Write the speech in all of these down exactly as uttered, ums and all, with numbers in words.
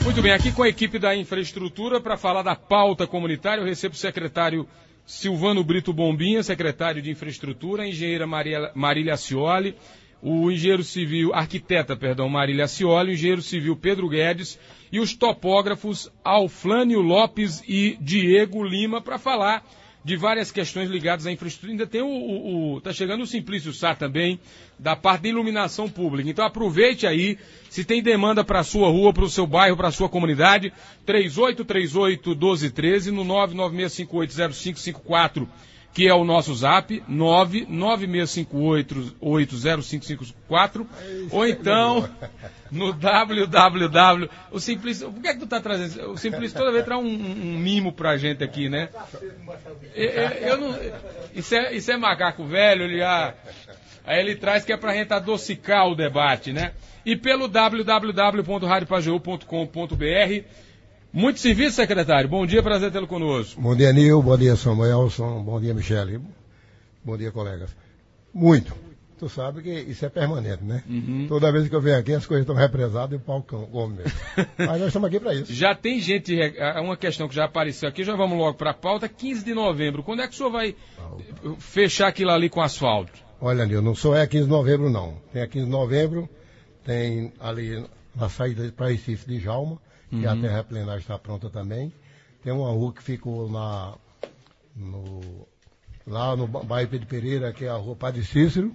Muito bem, aqui com a equipe da infraestrutura para falar da pauta comunitária, eu recebo o secretário Silvano Brito Bombinha, secretário de infraestrutura, a engenheira Maria, Marília Acioli, o engenheiro civil, arquiteta, perdão, Marília Acioli, o engenheiro civil Pedro Guedes e os topógrafos Alflânio Lopes e Diego Lima para falar de várias questões ligadas à infraestrutura. Ainda tem o, o, o tá chegando o Simplício Sá também, da parte da iluminação pública. Então aproveite aí, se tem demanda para a sua rua, para o seu bairro, para a sua comunidade, três oito três oito, um dois um três no nove nove seis cinco oito zero cinco cinco quatro, que é o nosso zap, nove nove seis cinco oito zero cinco cinco quatro, ou então no www. O Simplício, por que é que tu tá trazendo? O Simplício toda vez traz um, um, um mimo pra gente aqui, né? Eu, eu não, isso, é, isso é macaco velho, ele, ah, aí ele traz que é pra gente adocicar o debate, né? E pelo w w w ponto rádio pajeú ponto com ponto b r. Muito serviço, secretário. Bom dia, prazer tê-lo conosco. Bom dia, Nil. Bom dia, Samuelson. Bom dia, Michele. Bom dia, colegas. Muito. Tu sabe que isso é permanente, né? Uhum. Toda vez que eu venho aqui, as coisas estão represadas e o pau come mesmo. Mas nós estamos aqui para isso. Já tem gente, uma questão que já apareceu aqui, já vamos logo para a pauta, quinze de novembro. Quando é que o senhor vai fechar aquilo ali com asfalto? Olha, Nil, não só é quinze de novembro, não. Tem a quinze de novembro, tem ali na saída para Recife de Jalma, que uhum. a terraplenagem está pronta também. Tem uma rua que ficou na, no, lá no bairro Pedro Pereira, que é a rua Padre Cícero,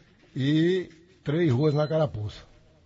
e três ruas na Carapuça.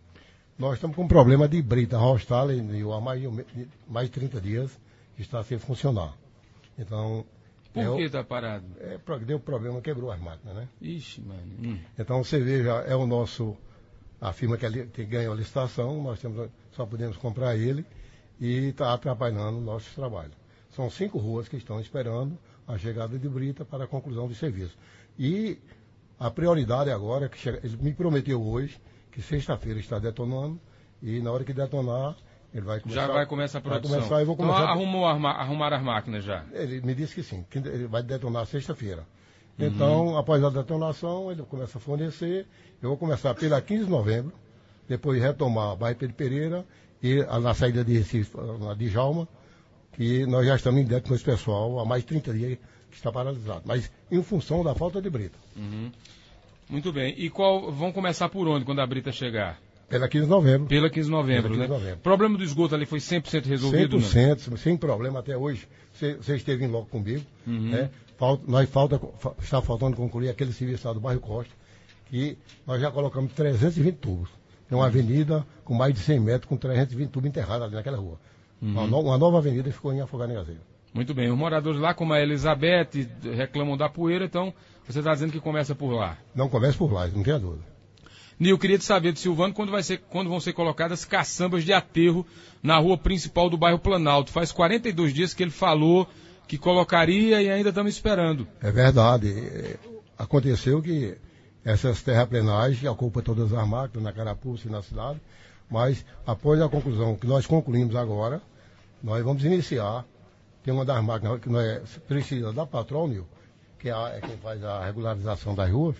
Nós estamos com um problema de brita rostal há mais de, mais de trinta dias, que está sem funcionar. Então... Por que está parado? É, deu problema, quebrou as máquinas, né? Ixi, mano. Hum. Então você veja, é o nosso... A firma que, que ganhou a licitação, nós temos, só podemos comprar ele e está atrapalhando o nosso trabalho. São cinco ruas que estão esperando a chegada de brita para a conclusão do serviço. E a prioridade agora, que chega, ele me prometeu hoje, que sexta-feira está detonando, e na hora que detonar, ele vai começar... Já vai começar a produção. Vai começar, eu vou começar então arrumou, arma, arrumar as máquinas já? Ele me disse que sim, que ele vai detonar sexta-feira. Então, uhum. após a detonação, ele começa a fornecer. Eu vou começar pela quinze de novembro, depois retomar a bairro Pedro Pereira e a, na saída de Recife, na de Jalma, que nós já estamos em débito com esse pessoal há mais de trinta dias que está paralisado. Mas em função da falta de brita. Uhum. Muito bem. E qual, vão começar por onde quando a brita chegar? Pela quinze de novembro. Pela quinze de novembro, Pela quinze de né? novembro. O problema do esgoto ali foi cem por cento resolvido? cem por cento, não? Sem problema até hoje. Você, você esteve logo comigo, uhum. né? Falta, nós falta, está faltando concluir aquele serviço lá do bairro Costa, que nós já colocamos trezentos e vinte tubos. Tem uma avenida com mais de cem metros, com trezentos e vinte tubos enterrados ali naquela rua. Uhum. Uma, no, uma nova avenida ficou em Afogado Negazeiro. Muito bem. Os moradores lá, como a Elizabeth, reclamam da poeira, então você está dizendo que começa por lá? Não começa por lá, não tenha dúvida. Nil, eu queria te saber de Silvano quando, vai ser, quando vão ser colocadas caçambas de aterro na rua principal do bairro Planalto. Faz quarenta e dois dias que ele falou que colocaria e ainda estamos esperando. É verdade. Aconteceu que essas terraplenagens ocupam todas as máquinas na Carapuça e na cidade, mas após a conclusão que nós concluímos agora, nós vamos iniciar. Tem uma das máquinas que nós precisa da Patrol, Nil, que é, a, é quem faz a regularização das ruas,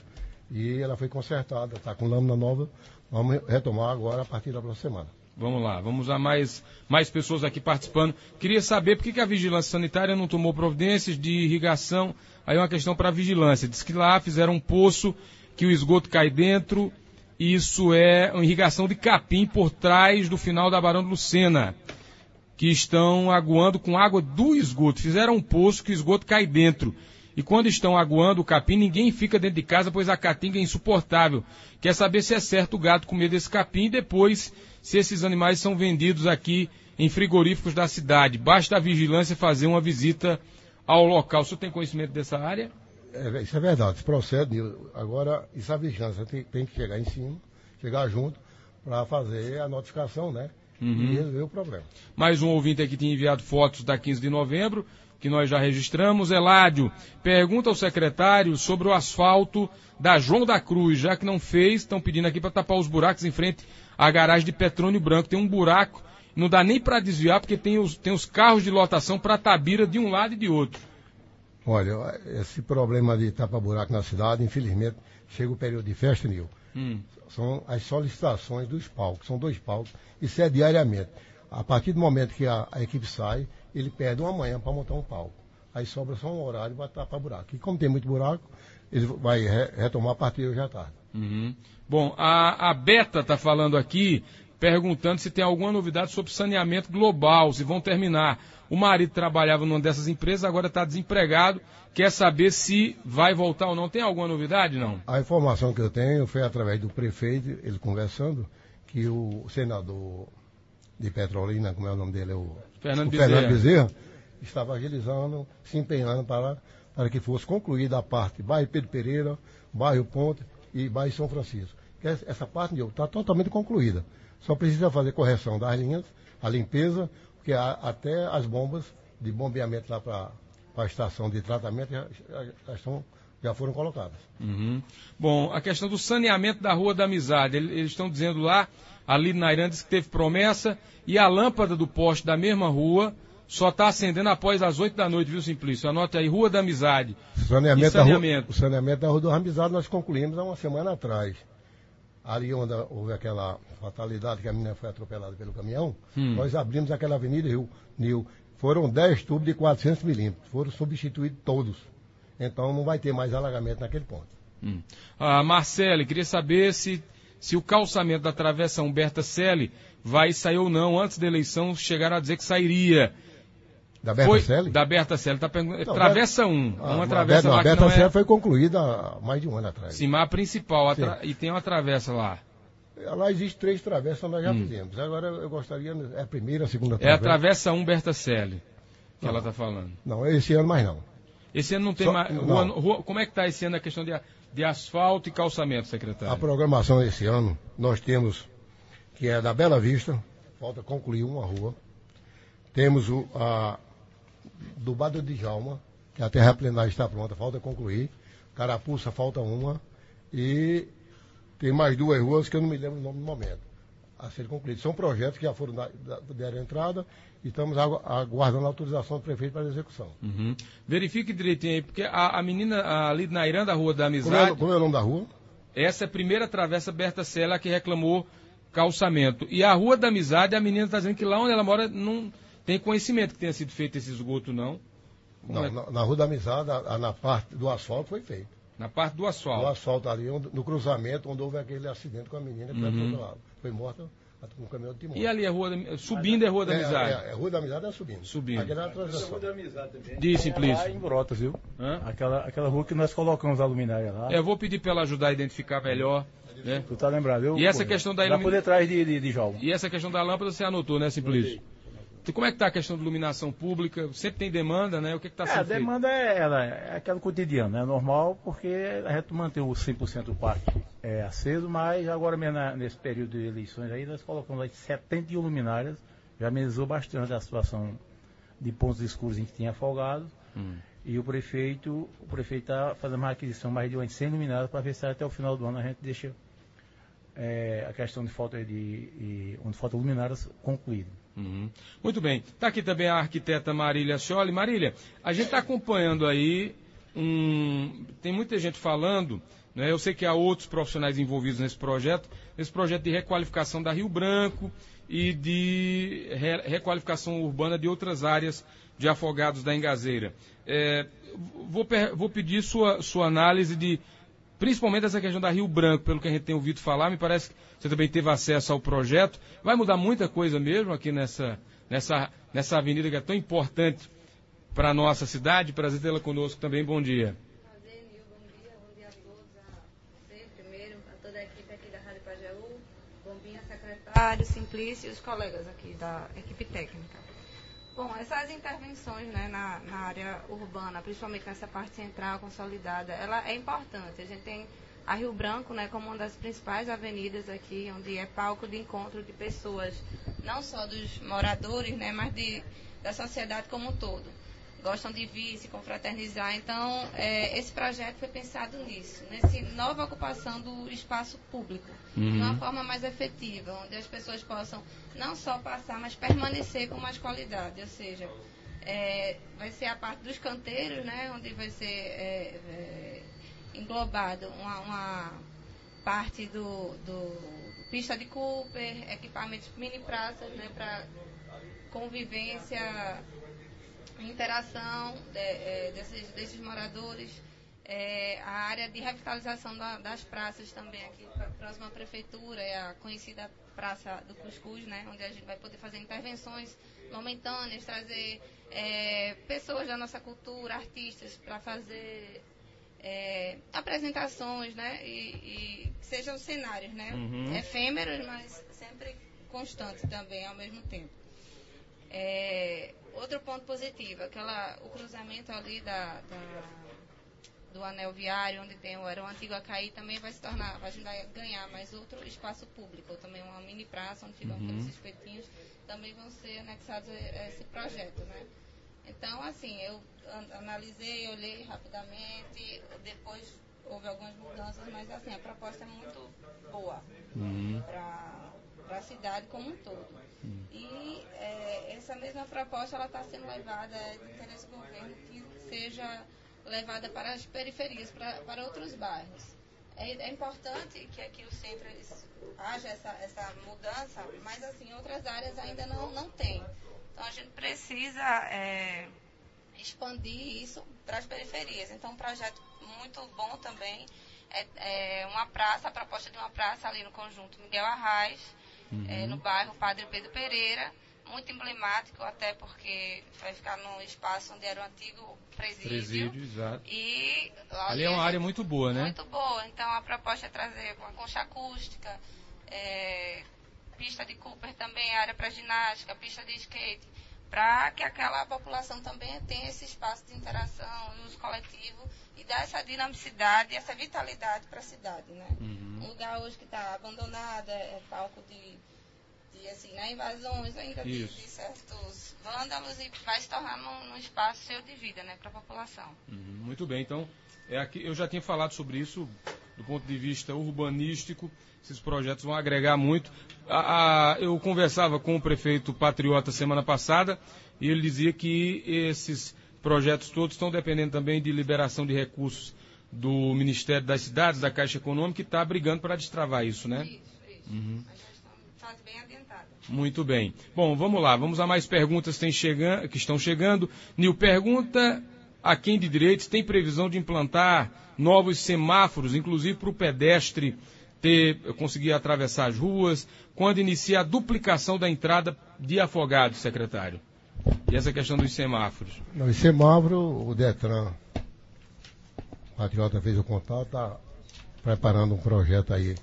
e ela foi consertada, está com lâmina nova. Vamos retomar agora a partir da próxima semana. Vamos lá, vamos a mais, mais pessoas aqui participando. Queria saber por que, que a Vigilância Sanitária não tomou providências de irrigação. Aí é uma questão para a Vigilância. Diz que lá fizeram um poço que o esgoto cai dentro. Isso é uma irrigação de capim por trás do final da Barão de Lucena, que estão aguando com água do esgoto. Fizeram um poço que o esgoto cai dentro. E quando estão aguando o capim, ninguém fica dentro de casa, pois a caatinga é insuportável. Quer saber se é certo o gato comer desse capim e depois se esses animais são vendidos aqui em frigoríficos da cidade. Basta a vigilância fazer uma visita ao local. O senhor tem conhecimento dessa área? É, isso é verdade, isso procede. Agora, isso a vigilância tem, tem que chegar em cima, chegar junto, para fazer a notificação, né? Uhum. E resolver o problema. Mais um ouvinte aqui tinha enviado fotos da quinze de novembro, que nós já registramos. Eládio, pergunta ao secretário sobre o asfalto da João da Cruz, já que não fez, estão pedindo aqui para tapar os buracos em frente à garagem de Petrônio Branco. Tem um buraco, não dá nem para desviar, porque tem os, tem os carros de lotação para Tabira de um lado e de outro. Olha, esse problema de tapa-buraco na cidade, infelizmente, chega o período de festa, Nil. Hum. São as solicitações dos palcos, são dois palcos, isso é diariamente. A partir do momento que a, a equipe sai, ele perde uma manhã para montar um palco. Aí sobra só um horário para tapar buraco. E como tem muito buraco, ele vai re, retomar a partir de hoje à tarde. Uhum. Bom, a, a Beta está falando aqui, perguntando se tem alguma novidade sobre saneamento global, se vão terminar. O marido trabalhava numa dessas empresas, agora está desempregado, quer saber se vai voltar ou não. Tem alguma novidade, não? A informação que eu tenho foi através do prefeito, ele conversando, que o senador de Petrolina, como é o nome dele, é o Fernando, o Bezerra. Fernando Bezerra, estava agilizando, se empenhando para, para que fosse concluída a parte bairro Pedro Pereira, bairro Ponte e bairro São Francisco. Essa parte está totalmente concluída. Só precisa fazer correção das linhas, a limpeza, porque há, até as bombas de bombeamento lá para a estação de tratamento já, já, já, estão, já foram colocadas. Uhum. Bom, a questão do saneamento da Rua da Amizade, eles estão dizendo lá, ali na Irandes que teve promessa, e a lâmpada do poste da mesma rua só está acendendo após as oito da noite, viu, Simplício? Anote aí, Rua da Amizade. Saneamento saneamento. Da rua, o saneamento da Rua da Amizade nós concluímos há uma semana atrás. Ali onde houve aquela fatalidade que a menina foi atropelada pelo caminhão, hum. nós abrimos aquela avenida Rio Nil. Foram dez tubos de quatrocentos milímetros, foram substituídos todos. Então não vai ter mais alagamento naquele ponto. Hum. Ah, Marcele, queria saber se, se o calçamento da Travessa Humberta Selle vai sair ou não. Antes da eleição chegaram a dizer que sairia. Da Berta foi, Selle? Da Berta Selle, tá perguntando. Travessa um, ah, uma travessa não, lá a Berta que não Selle é... foi concluída há mais de um ano atrás. Sim, mas a principal, a tra... e tem uma travessa lá. Lá existe três travessas, nós já hum. fizemos. Agora eu gostaria, é a primeira, a segunda travessa. É a Travessa um Berta Selle, que não, ela está falando. Não, esse ano mais não. Esse ano não tem Só, mais... não. Rua, rua, como é que está esse ano a questão de, de asfalto e calçamento, secretário? A programação esse ano, nós temos, que é da Bela Vista, falta concluir uma rua. Temos o, a, do Bado de Djalma, que a terraplenagem está pronta, falta concluir. Carapuça, falta uma. E tem mais duas ruas que eu não me lembro o nome no momento, a ser concluídas. São projetos que já foram da, da, deram entrada e estamos aguardando a autorização do prefeito para a execução. Uhum. Verifique direitinho aí, porque a, a menina ali na Irã da Rua da Amizade... Como é, como é o nome da rua? Essa é a primeira travessa Berta Selle que reclamou calçamento. E a Rua da Amizade, a menina está dizendo que lá onde ela mora não tem conhecimento que tenha sido feito esse esgoto, não. Não, é? na, na Rua da Amizade, a, a, na parte do asfalto foi feito. Na parte do asfalto. Do asfalto ali, onde, no cruzamento, onde houve aquele acidente com a menina que uhum. foi, foi morta com um caminhão de timão. E ali a Rua da, subindo é a Rua da Amizade? É, é, é, a Rua da Amizade é subindo. Subindo. Aquela é a transição. Rua da Amizade também. Diz, Simplício. Lá em Brotas, viu? Hã? Aquela, aquela rua que nós colocamos a luminária lá. É, eu vou pedir para ela ajudar a identificar melhor. Né? Tu tá lembrado, viu? E essa questão da iluminação. Lá por detrás de, de, de João. E essa questão da lâmpada você anotou, né, Simplício? Como é que está a questão de iluminação pública? Sempre tem demanda, né? O que está sendo feito? É, a demanda é, ela, é aquela cotidiana, é normal, porque a gente mantém o cem por cento do parque é, aceso, mas agora mesmo na, nesse período de eleições aí, nós colocamos aí setenta e um luminárias, já amenizou bastante a situação de pontos escuros em que tinha folgado, hum. e o prefeito o prefeito está fazendo uma aquisição mais de umas cem luminárias para ver se até o final do ano a gente deixa é, a questão de falta de, de onde falta luminárias concluída. Uhum. Muito bem. Está aqui também a arquiteta Marília Scioli. Marília, a gente está acompanhando aí, um... tem muita gente falando, né? Eu sei que há outros profissionais envolvidos nesse projeto, nesse projeto de requalificação da Rio Branco e de re... requalificação urbana de outras áreas de Afogados da Engazeira. É... Vou, per... Vou pedir sua, sua análise de, principalmente essa questão da Rio Branco, pelo que a gente tem ouvido falar, me parece que você também teve acesso ao projeto. Vai mudar muita coisa mesmo aqui nessa, nessa, nessa avenida que é tão importante para a nossa cidade. Prazer tê-la conosco também. Bom dia. Prazer, Nil. Bom dia. Bom dia a todos. A você primeiro, a toda a equipe aqui da Rádio Pajeú, Bombinha, secretário, Simplício e os colegas aqui da equipe técnica. Bom, essas intervenções, né, na, na área urbana, principalmente nessa parte central consolidada, ela é importante. A gente tem a Rio Branco, né, como uma das principais avenidas aqui, onde é palco de encontro de pessoas, não só dos moradores, né, mas de, da sociedade como um todo. Gostam de vir, se confraternizar. Então, é, esse projeto foi pensado nisso, nessa nova ocupação do espaço público, uhum. de uma forma mais efetiva, onde as pessoas possam não só passar, mas permanecer com mais qualidade. Ou seja, é, vai ser a parte dos canteiros, né, onde vai ser é, é, englobado uma, uma parte do, do pista de Cooper, equipamentos mini praças, né, para convivência, interação de, é, desses, desses moradores. É, a área de revitalização da, das praças também aqui próxima à prefeitura, é a conhecida Praça do Cuscuz, né, onde a gente vai poder fazer intervenções momentâneas, trazer é, pessoas da nossa cultura, artistas, para fazer é, apresentações, né, e, e que sejam cenários, né, uhum. efêmeros, mas sempre constantes também ao mesmo tempo. É, outro ponto positivo, aquela, o cruzamento ali da, da do anel viário, onde tem o, era o antigo Acaí, também vai se tornar, vai ganhar mais outro espaço público, também uma mini praça, onde ficam uhum. aqueles espetinhos, também vão ser anexados a esse projeto, né? Então, assim, eu an analisei, olhei rapidamente, depois houve algumas mudanças, mas, assim, a proposta é muito boa uhum. para a cidade como um todo. Uhum. E é, essa mesma proposta, ela está sendo levada, é de interesse do governo, que seja levada para as periferias, para, para outros bairros. É, é importante que aqui o centro haja essa, essa mudança, mas assim, outras áreas ainda não, não tem. Então a gente precisa é, expandir isso para as periferias. Então um projeto muito bom também é, é uma praça, a proposta de uma praça ali no conjunto Miguel Arraes, uhum. é, no bairro Padre Pedro Pereira, muito emblemático, até porque vai ficar num espaço onde era o antigo presídio. Presídio, exato. E ali é uma área muito boa, né? Muito boa. Então a proposta é trazer uma concha acústica, é, pista de Cooper também, área para ginástica, pista de skate, para que aquela população também tenha esse espaço de interação, uso coletivo e dar essa dinamicidade, essa vitalidade para a cidade, né? Uhum. Um lugar hoje que está abandonado, é palco de E assim, né, invasões ainda de, de certos vândalos e vai se tornar num, num espaço cheio de vida, né, para a população. Uhum, muito bem, então, é aqui, eu já tinha falado sobre isso do ponto de vista urbanístico, esses projetos vão agregar muito. A, a, eu conversava com o prefeito Patriota semana passada e ele dizia que esses projetos todos estão dependendo também de liberação de recursos do Ministério das Cidades, da Caixa Econômica, e está brigando para destravar isso, né? Isso, isso. Uhum. Faz bem adiantado. Muito bem. Bom, vamos lá. Vamos a mais perguntas que, chegando, que estão chegando. Nil, pergunta a quem de direitos tem previsão de implantar novos semáforos, inclusive para o pedestre ter, conseguir atravessar as ruas, quando inicia a duplicação da entrada de Afogados, secretário? E essa questão dos semáforos? Não, os semáforos, o Detran, o Patriota fez o contato, está preparando um projeto aí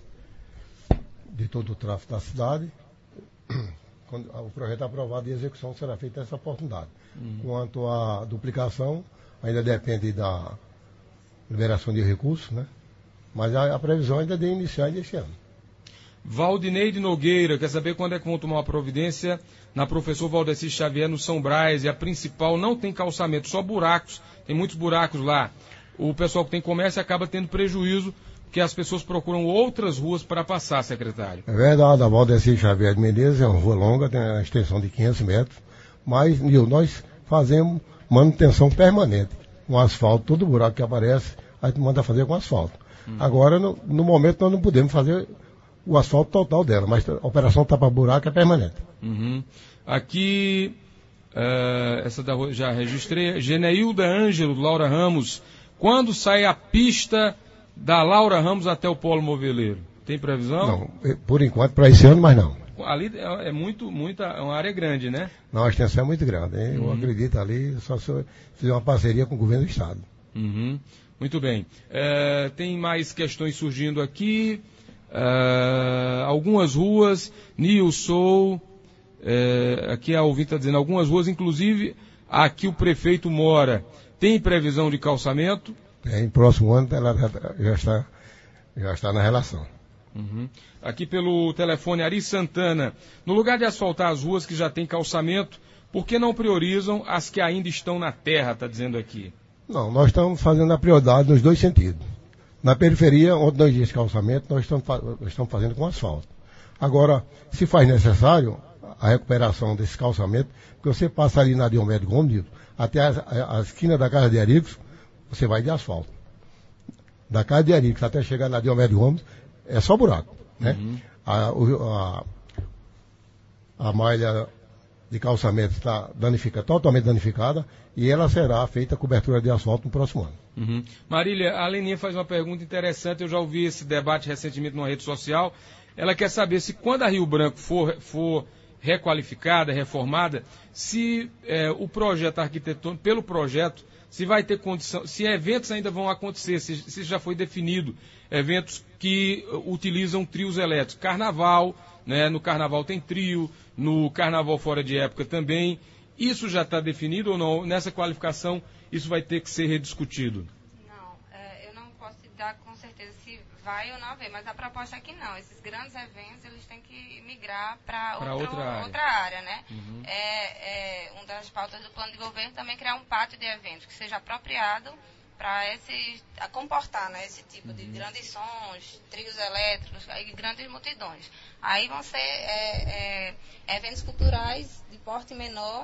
de todo o tráfego da cidade. Quando o projeto é aprovado e a execução será feita nessa oportunidade. Hum. Quanto à duplicação, ainda depende da liberação de recursos, né? Mas a, a previsão ainda é de iniciar ainda esse ano. Valdineide Nogueira quer saber quando é que vão tomar uma providência na Professor Valdeci Xavier no São Brás, e a principal não tem calçamento, só buracos, tem muitos buracos lá. O pessoal que tem comércio acaba tendo prejuízo, porque as pessoas procuram outras ruas para passar, secretário. É verdade, a Valdeci Xavier de Menezes é uma rua longa, tem uma extensão de quinhentos metros, mas, Nil, nós fazemos manutenção permanente. Com asfalto, todo buraco que aparece, a gente manda fazer com asfalto. Hum. Agora, no, no momento, nós não podemos fazer o asfalto total dela, mas a operação tapa-buraco é permanente. Uhum. Aqui, uh, essa da rua já registrei, Geneilda Ângelo, Laura Ramos, quando sai a pista da Laura Ramos até o Polo Moveleiro? Tem previsão? Não, por enquanto, para esse ano, mas não. Ali é muito, muita, é uma área grande, né? Não, a extensão é muito grande. Hein? Eu uhum. acredito ali, só se eu fizer uma parceria com o governo do Estado. Uhum. Muito bem. É, tem mais questões surgindo aqui. É, algumas ruas, Nil Sou, é, aqui a ouvinte está dizendo, algumas ruas, inclusive, aqui o prefeito mora. Tem previsão de calçamento? Em próximo ano ela já está, já está na relação. Uhum. Aqui pelo telefone Ari Santana, no lugar de asfaltar as ruas que já tem calçamento, por que não priorizam as que ainda estão na terra, está dizendo aqui? Não, nós estamos fazendo a prioridade nos dois sentidos. Na periferia, onde não existe calçamento, nós estamos, nós estamos fazendo com asfalto. Agora, se faz necessário a recuperação desse calçamento, porque você passa ali na Diomedes Gomes, até a, a, a esquina da Casa de Arigos, você vai de asfalto. Da Casa de Arigos até chegar na Diomedes Gomes, é só buraco, né? Uhum. A, a, a malha de calçamento está danificada, totalmente danificada, e ela será feita cobertura de asfalto no próximo ano. Uhum. Marília, a Leninha faz uma pergunta interessante, eu já ouvi esse debate recentemente numa rede social. Ela quer saber se quando a Rio Branco for, for requalificada, reformada, se é, o projeto arquitetônico, pelo projeto, se vai ter condição, se eventos ainda vão acontecer, se, se já foi definido, eventos que utilizam trios elétricos. Carnaval, né, no carnaval tem trio, no carnaval fora de época também. Isso já está definido ou não? Nessa qualificação, isso vai ter que ser rediscutido? Não, é, eu não posso te dar com certeza se vai ou não haver, mas a proposta é que não. Esses grandes eventos, eles têm que migrar para outra área. Outra área, né? Uhum. É, é, uma das pautas do plano de governo também criar um pátio de eventos que seja apropriado para esse a comportar, né, esse tipo uhum. de grandes sons, trios elétricos e grandes multidões. Aí vão ser é, é, eventos culturais de porte menor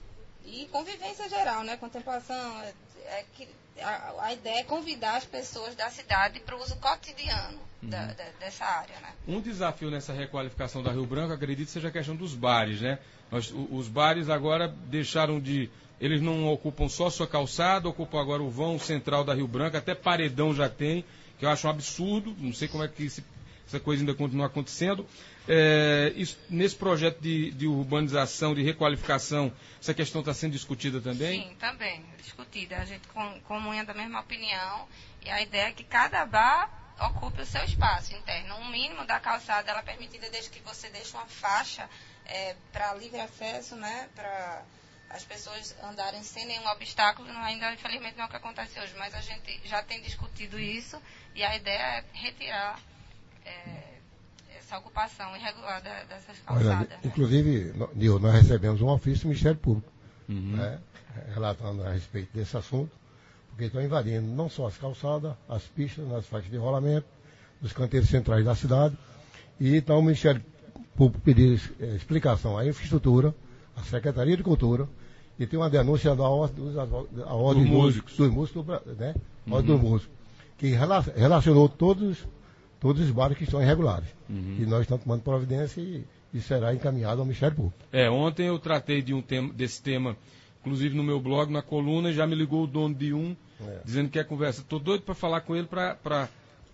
e convivência geral, né, contemplação. É, é que a, a ideia é convidar as pessoas da cidade para o uso cotidiano uhum. da, da, dessa área, né? Um desafio nessa requalificação da Rio Branco, acredito, seja a questão dos bares, né? Nós, os bares agora deixaram de... Eles não ocupam só sua calçada, ocupam agora o vão central da Rio Branco, até paredão já tem, que eu acho um absurdo, não sei como é que esse, essa coisa ainda continua acontecendo. É, isso, nesse projeto de, de urbanização, de requalificação, essa questão está sendo discutida também? Sim, também, discutida. A gente comunha da mesma opinião, e a ideia é que cada bar ocupe o seu espaço interno. Um mínimo da calçada, ela é permitida desde que você deixe uma faixa é, para livre acesso, né, para... as pessoas andarem sem nenhum obstáculo, ainda infelizmente não é o que acontece hoje, mas a gente já tem discutido isso e a ideia é retirar é, essa ocupação irregular da, dessas calçadas. Olha, né? Inclusive, nós recebemos um ofício do Ministério Público, uhum. né, relatando a respeito desse assunto, porque estão invadindo não só as calçadas, as pistas, nas faixas de rolamento, nos canteiros centrais da cidade, e então o Ministério Público pediu explicação à infraestrutura, à Secretaria de Cultura, e tem uma denúncia da ordem dos, a ordem dos músicos, dos músicos, né? Uhum. Ordem dos músicos, que relacionou todos, todos os bares que estão irregulares. Uhum. E nós estamos tomando providência e, e será encaminhado ao Ministério Público. É, ontem eu tratei de um tema, desse tema, inclusive no meu blog, na coluna, e já me ligou o dono de um, é. dizendo que quer conversa. Estou doido para falar com ele para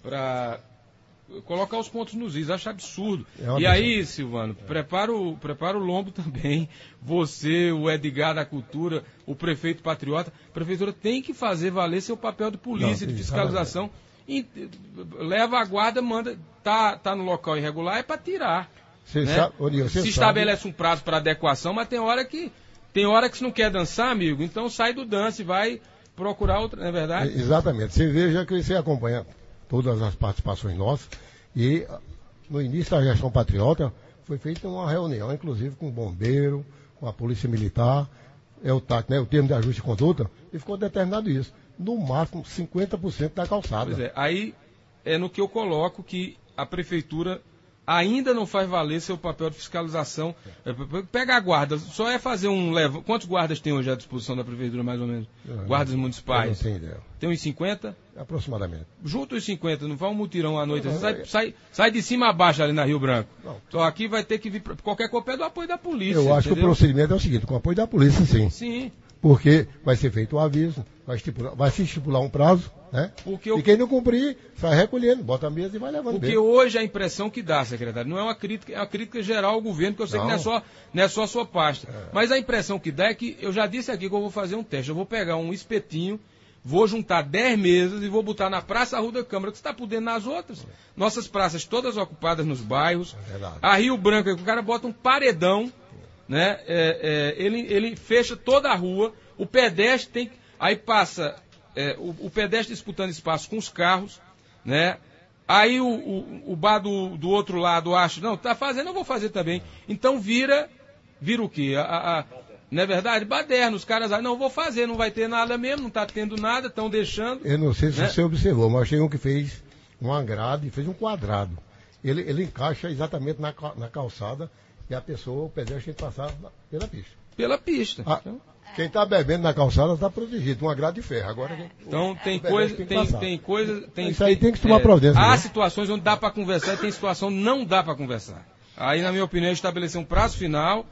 colocar os pontos nos is, acho absurdo. É e aí, Silvano, é. prepara, o, prepara o lombo também. Você, o Edgar da Cultura, o prefeito patriota. A prefeitura tem que fazer valer seu papel de polícia, não, de fiscalização. E, leva a guarda, manda, tá, tá no local irregular, é para tirar. Né? Sabe, Oriol, se estabelece sabe. um prazo para adequação, mas tem hora que tem hora que se não quer dançar, amigo, então sai do dance e vai procurar outra, não é verdade? É, exatamente. Você veja que você acompanha todas as participações nossas, e no início da gestão patriota foi feita uma reunião, inclusive com o bombeiro, com a polícia militar, é o T A C, né, o termo de ajuste de conduta, e ficou determinado isso, no máximo cinquenta por cento da calçada. Pois é, aí é no que eu coloco que a prefeitura ainda não faz valer seu papel de fiscalização. Pega a guarda, só é fazer um... Leva... Quantos guardas tem hoje à disposição da prefeitura, mais ou menos? Eu, Guardas eu, municipais? Eu não tenho ideia. Tem uns cinquenta? Aproximadamente. Junto os cinquenta, não vai um mutirão à noite. Não, sai, é... sai, sai de cima a baixo ali na Rio Branco. Não. Então aqui vai ter que vir... Qualquer coisa é do apoio da polícia. Eu acho entendeu? que o procedimento é o seguinte, com o apoio da polícia, sim. Sim. Porque vai ser feito o aviso, vai, estipular, vai se estipular um prazo, né? Porque eu... E quem não cumprir, vai recolhendo, bota a mesa e vai levando. Porque mesmo. hoje a impressão que dá, secretário, não é uma crítica, é uma crítica geral ao governo, que eu sei não. que não é só, não é só a sua pasta. É. Mas a impressão que dá é que, eu já disse aqui que eu vou fazer um teste, eu vou pegar um espetinho, vou juntar dez mesas e vou botar na Praça Rua da Câmara, que você está podendo nas outras. Nossas praças todas ocupadas nos bairros. É a Rio Branco, o cara bota um paredão, né? É, é, ele, ele fecha toda a rua. O pedestre tem aí passa é, o, o pedestre disputando espaço com os carros, né? Aí o, o, o bar do, do outro lado acha, não, tá fazendo, eu vou fazer também. Então vira, vira o quê? A, a, a, não é verdade? Baderna, os caras, não, vou fazer, não vai ter nada mesmo, não tá tendo nada, estão deixando. Eu não sei se né? você observou, mas tem um que fez uma grade, fez um quadrado. Ele, ele encaixa exatamente na, na calçada e a pessoa, o pedestre tem que passar pela pista. Pela pista. Ah, então... Quem está bebendo na calçada está protegido, uma grade de ferro. Agora, quem, então tem coisa, tem, tem, tem coisa, tem, isso aí tem que tomar é, providência. Há né? situações onde dá para conversar e tem situação onde não dá para conversar. Aí, na minha opinião, é estabelecer um prazo final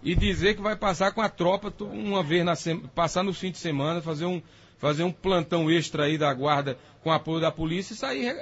e dizer que vai passar com a tropa uma vez na semana, passar no fim de semana, fazer um, fazer um plantão extra aí da guarda com apoio da polícia e sair,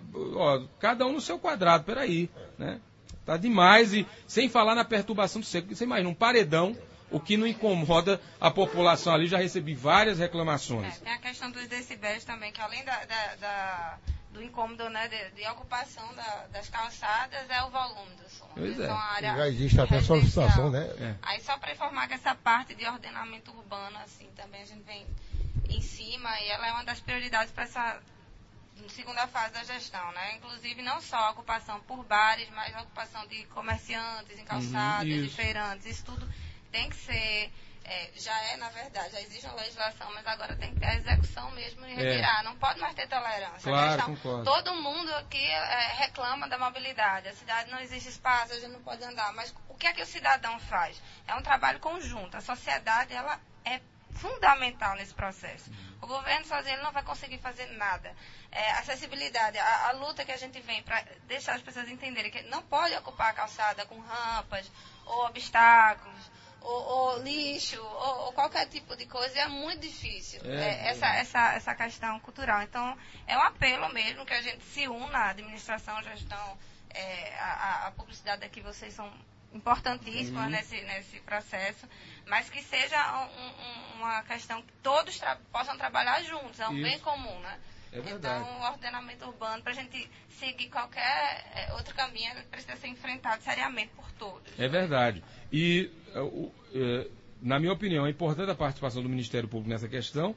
ó, cada um no seu quadrado, peraí, né? Tá demais, e sem falar na perturbação do seco. Você imagina, um paredão, o que não incomoda a população ali, já recebi várias reclamações. É, tem a questão dos decibéis também, que além da, da, da, do incômodo, né, de, de ocupação da, das calçadas, é o volume do som. Pois é. Então, a área Já existe até solicitação, né? É. Aí só para informar que essa parte de ordenamento urbano, assim, também a gente vem em cima, e ela é uma das prioridades para essa segunda fase da gestão, né? Inclusive não só a ocupação por bares, mas a ocupação de comerciantes em calçadas, uhum, de feirantes, isso tudo tem que ser, é, já é na verdade, já existe uma legislação, mas agora tem que ter a execução mesmo e retirar, é. Não pode mais ter tolerância. Claro, questão, concordo. todo mundo aqui é, reclama da mobilidade, a cidade não existe espaço, a gente não pode andar, mas o que é que o cidadão faz? É um trabalho conjunto, a sociedade ela é fundamental nesse processo. O governo sozinho ele não vai conseguir fazer nada. É, acessibilidade, a, a luta que a gente vem para deixar as pessoas entenderem que não pode ocupar a calçada com rampas ou obstáculos ou, ou lixo ou, ou qualquer tipo de coisa é muito difícil. É, é, essa, essa, essa questão cultural. Então, é um apelo mesmo que a gente se una, a administração, gestão, é, a, a publicidade aqui, vocês são importantíssima, uhum, nesse, nesse processo, mas que seja um, um, uma questão que todos tra possam trabalhar juntos, é um Isso. bem comum, né? É verdade. Então, o ordenamento urbano, para a gente seguir qualquer é, outro caminho, ele precisa ser enfrentado seriamente por todos. É verdade. E, uh, uh, na minha opinião, é importante a participação do Ministério Público nessa questão,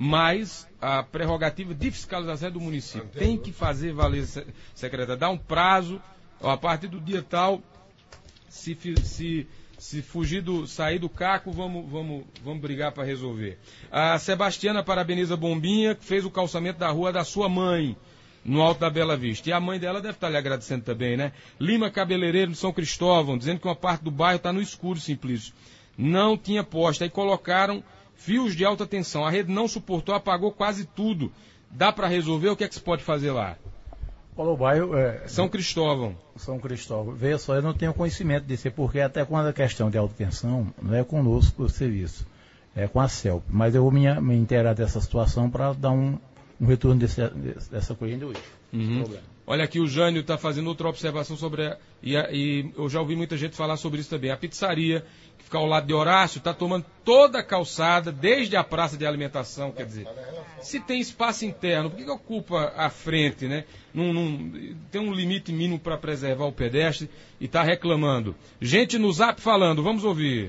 mas a prerrogativa de fiscalização é do município. Tem que fazer valer, secretário, dar um prazo, ó, a partir do dia tal. Se, se, se fugir do, sair do caco, vamos, vamos, vamos brigar para resolver. A Sebastiana parabeniza Bombinha, que fez o calçamento da rua da sua mãe, no Alto da Bela Vista. E a mãe dela deve estar lhe agradecendo também, né? Lima Cabeleireiro de São Cristóvão, dizendo que uma parte do bairro está no escuro, Simplício. Não tinha poste. Aí colocaram fios de alta tensão. A rede não suportou, apagou quase tudo. Dá para resolver? O que é que se pode fazer lá? Qual o bairro? É, São Cristóvão. São Cristóvão. Veja só, eu não tenho conhecimento disso, porque até quando a questão de alta tensão, não é conosco o serviço, é com a CELP. Mas eu vou me, me inteirar dessa situação para dar um, um retorno desse, dessa coisa ainda hoje. Uhum. Olha aqui, o Jânio está fazendo outra observação sobre a, e, a, e eu já ouvi muita gente falar sobre isso também. A pizzaria, que fica ao lado de Horácio, está tomando toda a calçada, desde a praça de alimentação, quer dizer, se tem espaço interno, por que, que ocupa a frente, né? Num, num, tem um limite mínimo para preservar o pedestre e está reclamando. Gente no Zap falando, vamos ouvir.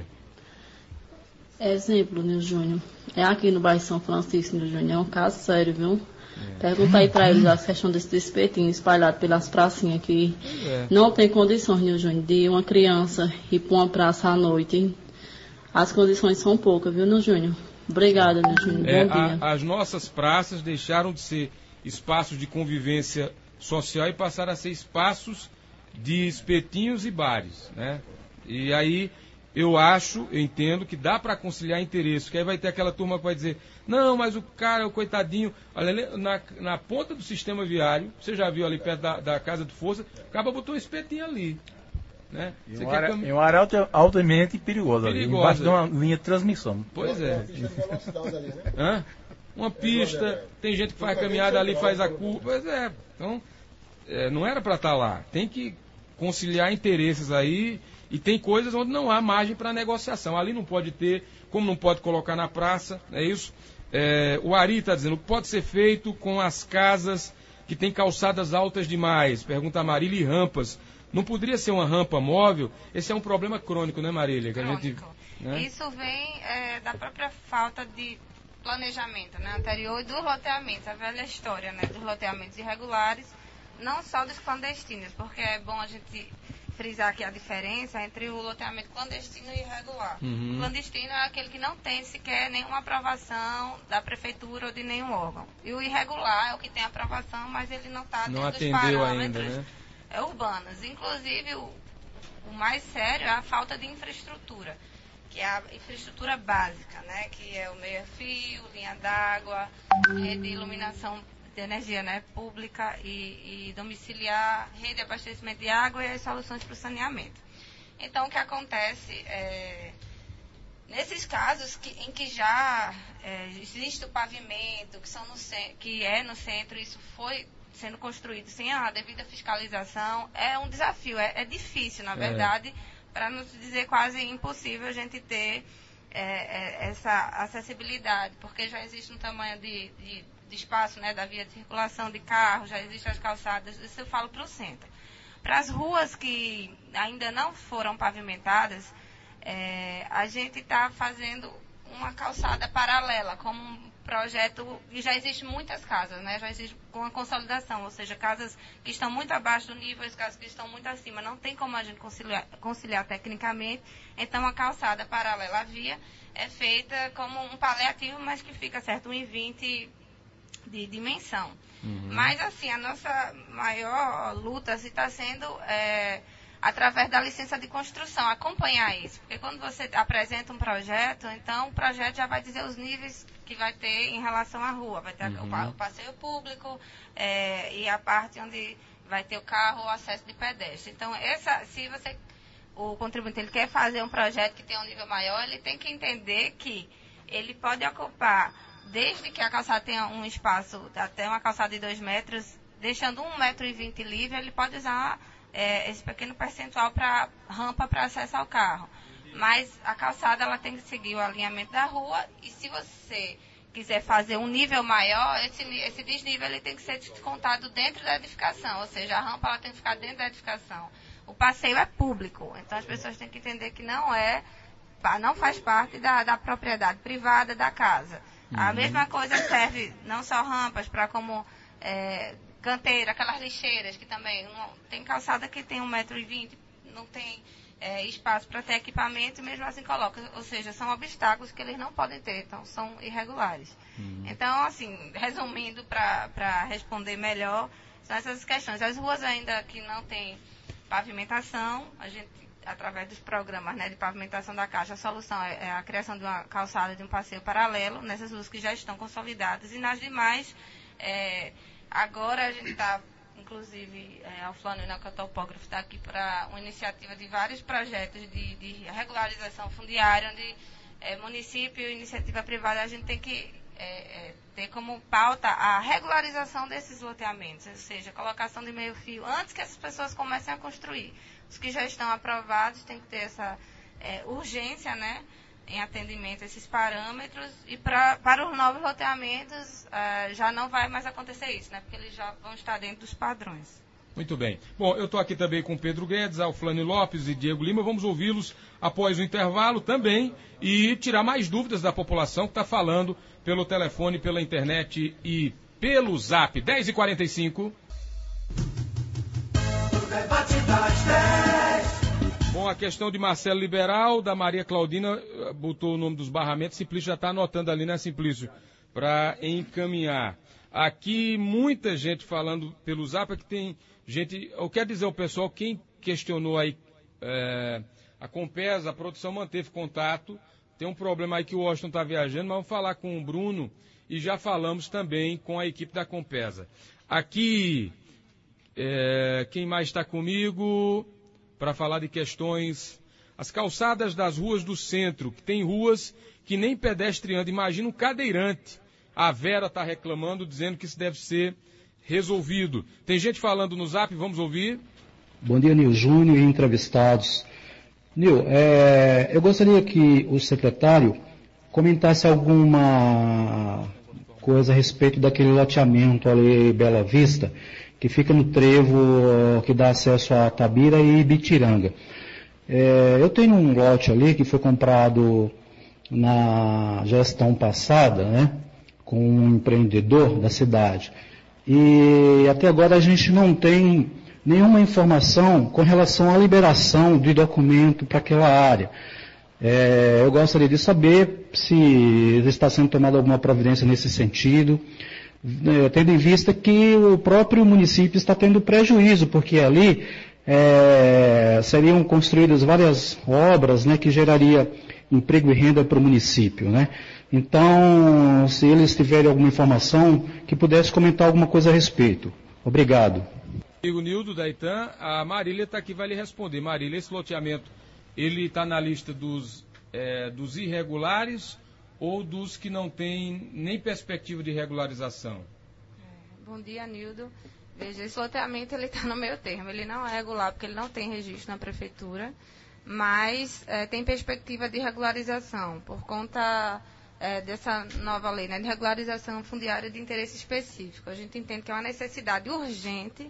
Exemplo, Nil Júnior, é aqui no bairro São Francisco, Nil Júnior, é um caso sério, viu? É. Pergunta aí para eles a questão desse espetinho espalhado pelas pracinhas que é. Não tem condições, Nil Júnior, de uma criança ir para uma praça à noite, hein? As condições são poucas, viu, Nil Júnior? Obrigada, Nil Júnior. É, Bom dia. A, as nossas praças deixaram de ser espaços de convivência social e passaram a ser espaços de espetinhos e bares, né? E aí eu acho, eu entendo que dá para conciliar interesses, que aí vai ter aquela turma que vai dizer, não, mas o cara, o coitadinho, olha, na, na ponta do sistema viário, você já viu ali perto da, da Casa de Força, acaba botou um espetinho ali. Né? Em uma área, cam... em uma área altamente perigosa, perigosa. Ali, embaixo de uma linha de transmissão. Pois é. Hã? Uma pista, tem gente que faz caminhada ali, faz a curva. Pois é. Então, é, não era para estar lá. Tem que conciliar interesses aí. E tem coisas onde não há margem para negociação. Ali não pode ter, como não pode colocar na praça, é isso? É, o Ari está dizendo, pode ser feito com as casas que têm calçadas altas demais. Pergunta a Marília, e rampas. Não poderia ser uma rampa móvel? Esse é um problema crônico, né, Marília? Que crônico. A gente, né? Isso vem é, da própria falta de planejamento, né, anterior e dos loteamentos. A velha história, né, dos loteamentos irregulares, não só dos clandestinos, porque é bom a gente frisar aqui a diferença entre o loteamento clandestino e irregular. Uhum. O clandestino é aquele que não tem sequer nenhuma aprovação da prefeitura ou de nenhum órgão. E o irregular é o que tem aprovação, mas ele não está dentro dos parâmetros ainda, né? urbanos. Inclusive, o, o mais sério é a falta de infraestrutura, que é a infraestrutura básica, né? Que é o meia-fio, linha d'água, rede de iluminação de energia, né, pública e, e domiciliar, rede de abastecimento de água e as soluções para o saneamento. Então, o que acontece é, nesses casos que, em que já é, existe o pavimento, que, são no, que é no centro, isso foi sendo construído sem a devida fiscalização, é um desafio, é, é difícil, na verdade, é. para não dizer quase impossível a gente ter é, é, essa acessibilidade, porque já existe um tamanho de, de, de espaço, né, da via de circulação de carro, já existem as calçadas, isso eu falo para o centro. Para as ruas que ainda não foram pavimentadas, é, a gente está fazendo uma calçada paralela, como um projeto, e já existem muitas casas, né? Já existe uma consolidação, ou seja, casas que estão muito abaixo do nível, as casas que estão muito acima, não tem como a gente conciliar, conciliar tecnicamente, então a calçada paralela à via é feita como um paliativo, mas que fica certo, um e vinte de dimensão. Uhum. Mas, assim, a nossa maior luta está sendo é, através da licença de construção, acompanhar isso. Porque quando você apresenta um projeto, então o projeto já vai dizer os níveis que vai ter em relação à rua. Vai ter uhum. o passeio público é, e a parte onde vai ter o carro ou acesso de pedestre. Então, essa, se você, o contribuinte ele quer fazer um projeto que tem um nível maior, ele tem que entender que ele pode ocupar, desde que a calçada tenha um espaço, até uma calçada de dois metros, deixando um metro e vinte livre, ele pode usar é, esse pequeno percentual para rampa para acesso ao carro. Mas a calçada ela tem que seguir o alinhamento da rua, e se você quiser fazer um nível maior, esse, esse desnível ele tem que ser descontado dentro da edificação, ou seja, a rampa ela tem que ficar dentro da edificação. O passeio é público, então as pessoas têm que entender que não é, não faz parte da, da propriedade privada da casa. Uhum. A mesma coisa serve não só rampas, para como é, canteira, aquelas lixeiras que também não, tem calçada que tem um metro e vinte, não tem é, espaço para ter equipamento e mesmo assim coloca. Ou seja, são obstáculos que eles não podem ter, então são irregulares. Uhum. Então, assim, resumindo para responder melhor, são essas questões. As ruas ainda que não tem pavimentação, a gente, através dos programas, né, de pavimentação da Caixa, a solução é, é a criação de uma calçada de um passeio paralelo nessas ruas que já estão consolidadas, e nas demais, é, agora a gente está, inclusive, é, a Flânio, que é o topógrafo, está aqui para uma iniciativa de vários projetos de, de regularização fundiária, onde é, município e iniciativa privada, a gente tem que é, é, ter como pauta a regularização desses loteamentos, ou seja, colocação de meio fio, antes que essas pessoas comecem a construir. Os que já estão aprovados têm que ter essa é, urgência, né, em atendimento a esses parâmetros, e pra, para os novos loteamentos é, já não vai mais acontecer isso, né, porque eles já vão estar dentro dos padrões. Muito bem. Bom, eu estou aqui também com Pedro Guedes, Alflane Lopes e Diego Lima. Vamos ouvi-los após o intervalo também e tirar mais dúvidas da população que está falando pelo telefone, pela internet e pelo zap. dez e quarenta e cinco. Bom, a questão de Marcelo Liberal, da Maria Claudina, botou o nome dos barramentos, Simplício já está anotando ali, né, Simplício, para encaminhar. Aqui, muita gente falando pelo zap, é que tem gente, eu quero dizer ao pessoal, quem questionou aí, é, a Compesa, a produção manteve contato, tem um problema aí que o Washington está viajando, mas vamos falar com o Bruno, e já falamos também com a equipe da Compesa. Aqui, é, quem mais está comigo para falar de questões, as calçadas das ruas do centro, que tem ruas que nem pedestre anda, imagina um cadeirante. A Vera está reclamando, dizendo que isso deve ser resolvido. Tem gente falando no zap, vamos ouvir. Bom dia, Nil Júnior e entrevistados. Nil, é, eu gostaria que o secretário comentasse alguma coisa a respeito daquele loteamento ali, Bela Vista, que fica no trevo que dá acesso a Tabira e Bitiranga. É, eu tenho um lote ali que foi comprado na gestão passada, né, com um empreendedor da cidade. E até agora a gente não tem nenhuma informação com relação à liberação de documento para aquela área. É, eu gostaria de saber se está sendo tomada alguma providência nesse sentido, é, tendo em vista que o próprio município está tendo prejuízo, porque ali é, seriam construídas várias obras, né, que geraria emprego e renda para o município, né? Então, se eles tiverem alguma informação, que pudesse comentar alguma coisa a respeito. Obrigado. Amigo Nildo da Itam, a Marília está aqui, vai lhe responder. Marília, esse loteamento ele está na lista dos, é, dos irregulares ou dos que não têm nem perspectiva de regularização? É, bom dia, Nildo. Veja, esse loteamento está no meio termo. Ele não é regular porque ele não tem registro na prefeitura, mas é, tem perspectiva de regularização por conta é, dessa nova lei, né, de regularização fundiária de interesse específico. A gente entende que é uma necessidade urgente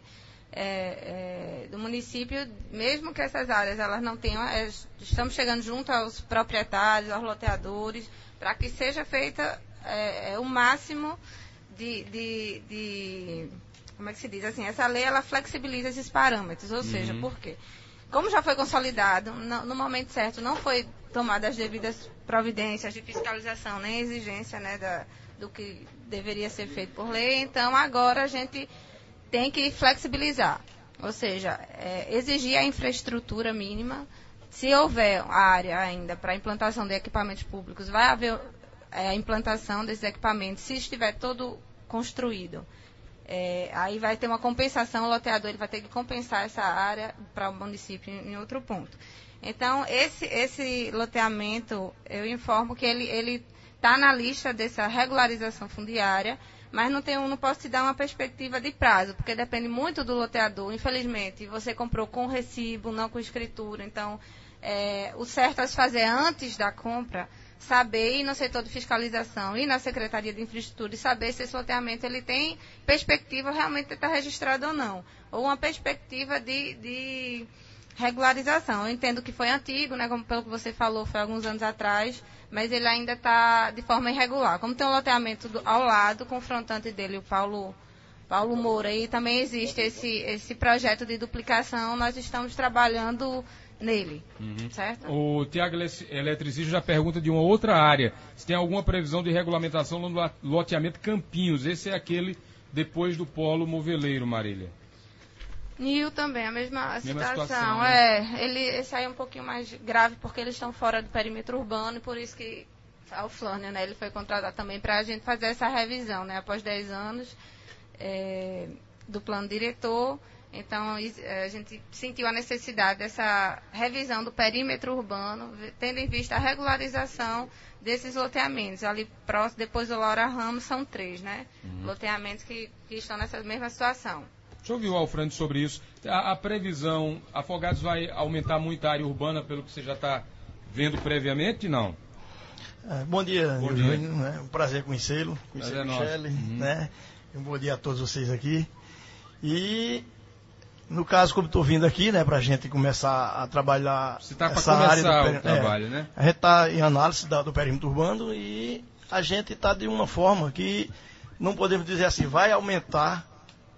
é, é, do município, mesmo que essas áreas elas não tenham, é, estamos chegando junto aos proprietários, aos loteadores, para que seja feita é, é, o máximo de, de, de, como é que se diz, assim, essa lei ela flexibiliza esses parâmetros, ou uhum. seja, por quê? Como já foi consolidado, no, no momento certo não foi tomadas as devidas providências de fiscalização, nem exigência, né, da, do que deveria ser feito por lei, então agora a gente tem que flexibilizar, ou seja, é, exigir a infraestrutura mínima. Se houver área ainda para implantação de equipamentos públicos, vai haver é, a implantação desses equipamentos, se estiver todo construído. É, aí vai ter uma compensação, o loteador ele vai ter que compensar essa área para o município em, em outro ponto. Então, esse, esse loteamento, eu informo que ele está na lista dessa regularização fundiária, mas não, tem, não posso te dar uma perspectiva de prazo, porque depende muito do loteador. Infelizmente, você comprou com recibo, não com escritura. Então, é, o certo é se fazer antes da compra, saber ir no setor de fiscalização e na Secretaria de Infraestrutura e saber se esse loteamento ele tem perspectiva realmente de estar registrado ou não. Ou uma perspectiva de, de regularização. Eu entendo que foi antigo, né, como pelo que você falou, foi alguns anos atrás, mas ele ainda está de forma irregular. Como tem um loteamento do, ao lado, confrontante dele, o Paulo, Paulo Moura, e também existe esse, esse projeto de duplicação, nós estamos trabalhando nele, uhum. certo? O Tiago Eletricista já pergunta de uma outra área, se tem alguma previsão de regulamentação no loteamento Campinhos, esse é aquele depois do polo moveleiro, Marília. Nil também, a mesma, mesma situação, situação, né? é, ele, esse aí é um pouquinho mais grave porque eles estão fora do perímetro urbano e por isso que a Flânia, né, ele foi contratado também para a gente fazer essa revisão, né, após dez anos é, do plano diretor. Então, a gente sentiu a necessidade dessa revisão do perímetro urbano, tendo em vista a regularização desses loteamentos. Ali próximo, depois do Laura Ramos, são três, né? Uhum. Loteamentos que, que estão nessa mesma situação. Deixa eu ouvir o Alfredo sobre isso. A, a previsão, Afogados vai aumentar muito a área urbana, pelo que você já está vendo previamente, não? É, bom dia, bom dia. É um prazer conhecê-lo, conhecer a Michele, uhum. né? Um bom dia a todos vocês aqui. E... no caso, como estou vindo aqui, né, para a gente começar a trabalhar Você tá essa começar área do o peri... trabalho, é, né? A gente está em análise da, do perímetro urbano e a gente está de uma forma que não podemos dizer assim, vai aumentar,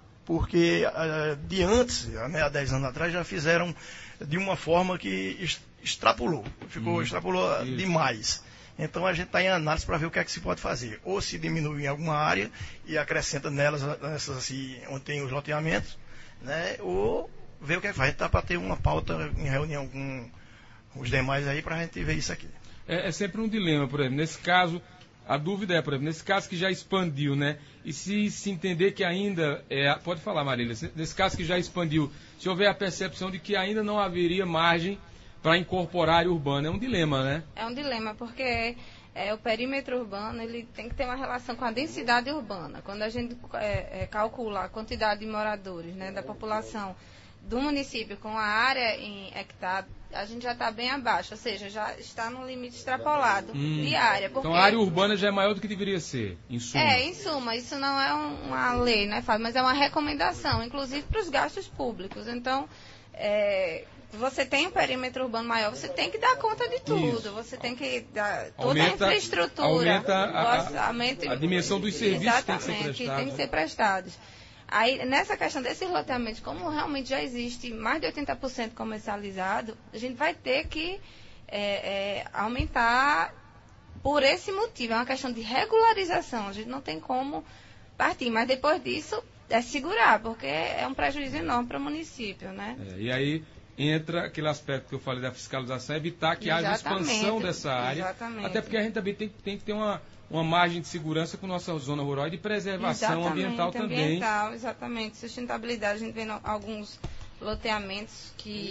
porque uh, de antes, né, há dez anos atrás, já fizeram de uma forma que extrapolou, ficou hum, extrapolou isso. demais. Então a gente está em análise para ver o que é que se pode fazer. Ou se diminui em alguma área e acrescenta nelas, nessas, assim, onde tem os loteamentos, né, ou ver o que é que faz. A gente está para ter uma pauta em reunião com os demais aí para a gente ver isso aqui. É, é sempre um dilema, por exemplo, nesse caso, a dúvida é, por exemplo, nesse caso que já expandiu, né, e se se entender que ainda, é, pode falar, Marília, nesse caso que já expandiu, se houver a percepção de que ainda não haveria margem para incorporar a área urbana, é um dilema, né? É um dilema, porque é, o perímetro urbano ele tem que ter uma relação com a densidade urbana. Quando a gente é, é, calcula a quantidade de moradores, né, da população do município com a área em hectare, a gente já está bem abaixo, ou seja, já está no limite extrapolado hum. de área. Porque... Então a área urbana já é maior do que deveria ser, em suma. É, em suma, isso não é um, uma lei, né, Fábio, mas é uma recomendação, inclusive para os gastos públicos. Então, é... você tem um perímetro urbano maior, você tem que dar conta de tudo. Isso. Você tem que dar toda aumenta, a infraestrutura. Aumenta a, orçamento, a dimensão dos serviços tem que ser prestados. Que tem que ser prestados. Aí, nessa questão desses loteamentos, como realmente já existe mais de oitenta por cento comercializado, a gente vai ter que é, é, aumentar por esse motivo. É uma questão de regularização. A gente não tem como partir. Mas depois disso, é segurar, porque é um prejuízo enorme para o município, né? É, e aí entra aquele aspecto que eu falei da fiscalização, evitar que exatamente, haja expansão dessa área. Exatamente. Até porque a gente também tem, tem que ter uma, uma margem de segurança com nossa zona rural e de preservação exatamente, ambiental também. Ambiental, exatamente. Sustentabilidade, a gente vê no, alguns loteamentos que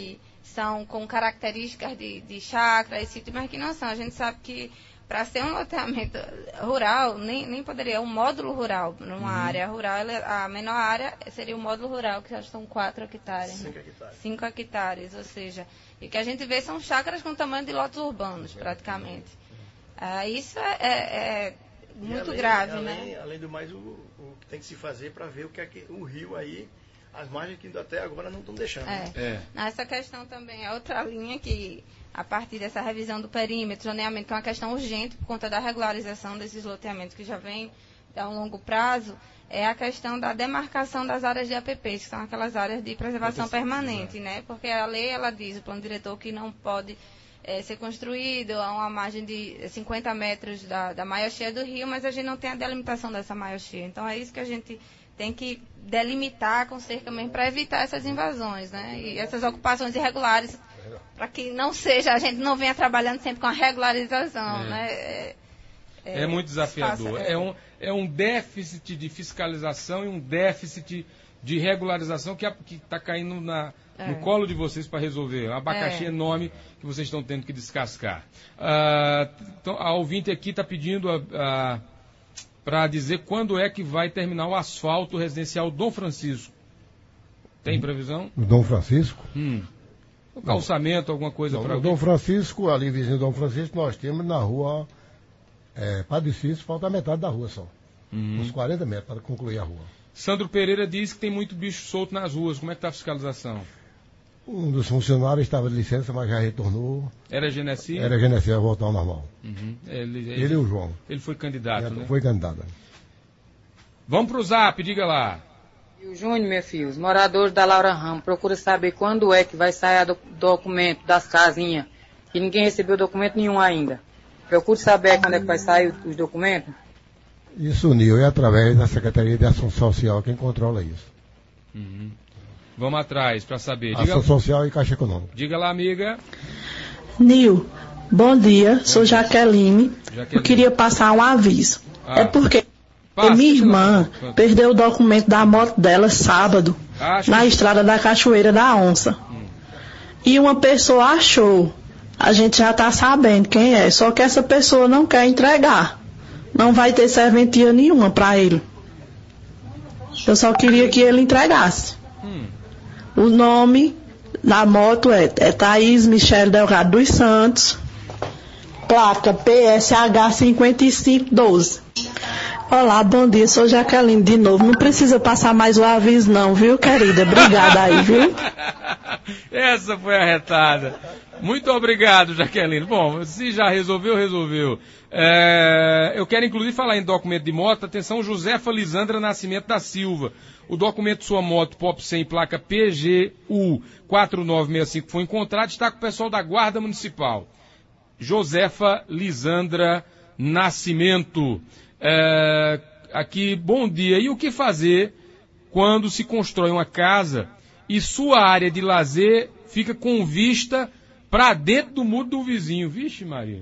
são com características de, de chácara e sítio, mas que não são. A gente sabe que para ser um loteamento rural, nem, nem poderia, um módulo rural, numa uhum. área rural, a menor área seria o módulo rural, que já são quatro hectares. cinco hectares. cinco hectares, ou seja, e que a gente vê são chácaras com tamanho de lotes urbanos, praticamente. Ah, isso é, é, é muito além, grave, além, né? Além do mais, o, o que tem que se fazer para ver o que é que o rio aí, as margens que até agora não estão deixando. É. Né? É. Essa questão também é outra linha que, a partir dessa revisão do perímetro, zoneamento, que é uma questão urgente por conta da regularização desses loteamentos que já vem a um longo prazo, é a questão da demarcação das áreas de A P Ps, que são aquelas áreas de preservação permanente, né? Porque a lei, ela diz, o plano diretor, que não pode é, ser construído a uma margem de cinquenta metros da, da maior cheia do rio, mas a gente não tem a delimitação dessa maior cheia. Então, é isso que a gente tem que delimitar com cerca mesmo para evitar essas invasões, né? E essas ocupações irregulares, para que não seja, a gente não venha trabalhando sempre com a regularização, é. né? É, é, é muito desafiador. Faça, é. É, um, é um déficit de fiscalização e um déficit de regularização que está caindo na, é. no colo de vocês para resolver. É um abacaxi é. enorme que vocês estão tendo que descascar. Ah, então, a ouvinte aqui está pedindo a, a para dizer quando é que vai terminar o asfalto residencial Dom Francisco. Tem previsão? O Dom Francisco? Hum. O calçamento, alguma coisa para... O Dom Francisco, ali vizinho do Dom Francisco, nós temos na rua é, Padre Cícero, falta a metade da rua só. Uhum. Uns quarenta metros para concluir a rua. Sandro Pereira diz que tem muito bicho solto nas ruas. Como é que está a fiscalização? Um dos funcionários estava de licença, mas já retornou. Era Genesi? Era Genesi, ia voltar ao normal. Uhum. Ele, ele, ele e o João. Ele foi candidato, ele né? Foi candidato. Vamos para o Zap, diga lá. E o Júnior, meu filho, os moradores da Laura Ramos procuram saber quando é que vai sair o documento das casinhas, que ninguém recebeu documento nenhum ainda. Procure saber quando é que vai sair os documentos. Isso, Nil, é através da Secretaria de Ação Social quem controla isso. Uhum. Vamos atrás para saber. Diga... Ação Social e Caixa Econômica. Diga lá, amiga. Nil, bom dia, bom sou dia. Jaqueline. Jaqueline. Eu queria passar um aviso. Ah. É porque Passa, minha irmã ela... perdeu o documento da moto dela sábado, Acho na que... estrada da Cachoeira da Onça. Hum. E uma pessoa achou. A gente já está sabendo quem é, só que essa pessoa não quer entregar. Não vai ter serventia nenhuma para ele. Eu só queria que ele entregasse. Hum. O nome da moto é, é Thaís Michele Delgado dos Santos, placa P S H cinquenta e cinco doze. Olá, bom dia, sou Jaqueline de novo. Não precisa passar mais o aviso não, viu, querida? Obrigada aí, viu? Essa foi arretada. Muito obrigado, Jaqueline. Bom, se já resolveu, resolveu. É, eu quero inclusive falar em documento de moto. Atenção, Josefa Lisandra Nascimento da Silva. O documento de sua moto Pop cem, placa P G U quatro nove seis cinco foi encontrado. Está com o pessoal da Guarda Municipal. Josefa Lisandra Nascimento. É, aqui, bom dia. E o que fazer quando se constrói uma casa e sua área de lazer fica com vista para dentro do muro do vizinho? Vixe, Maria.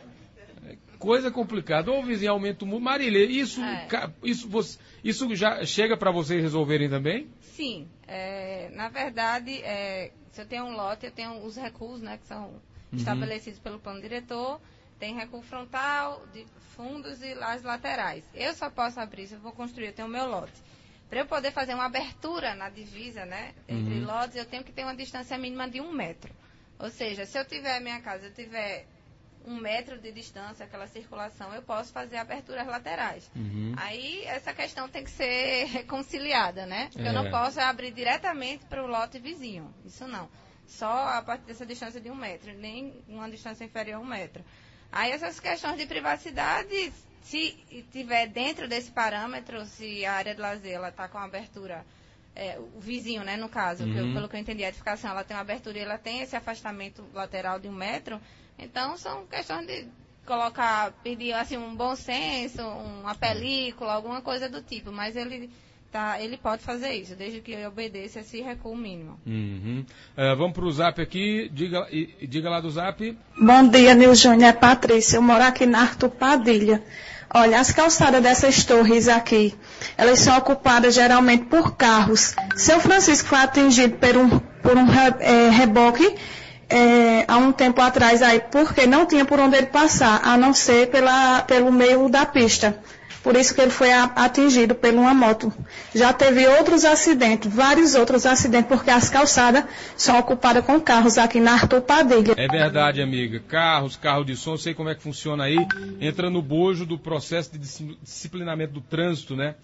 Coisa complicada. Ou o vizinho aumenta o muro. Marília, isso, é. isso, você, isso já chega para vocês resolverem também? Sim. É, na verdade, é, se eu tenho um lote, eu tenho os recuos, né, que são uhum. estabelecidos pelo plano diretor. Tem recuo frontal, de fundos e as laterais. Eu só posso abrir se eu vou construir, eu tenho o meu lote. Para eu poder fazer uma abertura na divisa, né, entre uhum. lotes, eu tenho que ter uma distância mínima de um metro. Ou seja, se eu tiver a minha casa, eu tiver um metro de distância, aquela circulação, eu posso fazer aberturas laterais. Uhum. Aí, essa questão tem que ser reconciliada, né? Porque é. eu não posso abrir diretamente para o lote vizinho. Isso não. Só a partir dessa distância de um metro, nem uma distância inferior a um metro. Aí, essas questões de privacidade, se tiver dentro desse parâmetro, se a área de lazer está com abertura, é, o vizinho, né, no caso, uhum. que eu, pelo que eu entendi, a edificação, ela tem uma abertura e ela tem esse afastamento lateral de um metro, então são questões de colocar, pedir assim, um bom senso, uma película, alguma coisa do tipo, mas ele... Tá, ele pode fazer isso, desde que eu obedeça esse recuo mínimo. Uhum. Uh, vamos para o Zap aqui, diga, diga lá do Zap. Bom dia, Nil Júnior, é Patrícia, eu moro aqui na Arthur Padilha. Olha, as calçadas dessas torres aqui, elas são ocupadas geralmente por carros. Seu Francisco foi atingido por um, por um re, é, reboque é, há um tempo atrás, aí, porque não tinha por onde ele passar, a não ser pela, pelo meio da pista. Por isso que ele foi a, atingido por uma moto. Já teve outros acidentes, vários outros acidentes, porque as calçadas são ocupadas com carros aqui na Arthur Padilha. É verdade, amiga. Carros, carro de som, eu sei como é que funciona aí. Entra no bojo do processo de disciplinamento do trânsito, né?